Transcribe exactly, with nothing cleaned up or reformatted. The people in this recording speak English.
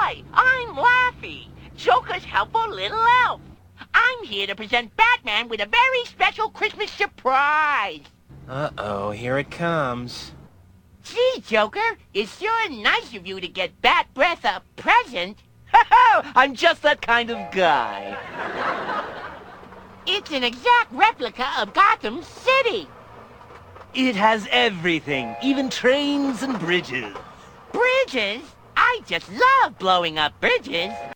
Hi, I'm Laffy, Joker's helpful little elf. I'm here to present Batman with a very special Christmas surprise. Uh-oh, here it comes. Gee, Joker, it's sure nice of you to get Bat Breath a present. Ha-ha! I'm just that kind of guy. It's an exact replica of Gotham City. It has everything, even trains and bridges. Bridges? I just love blowing up bridges.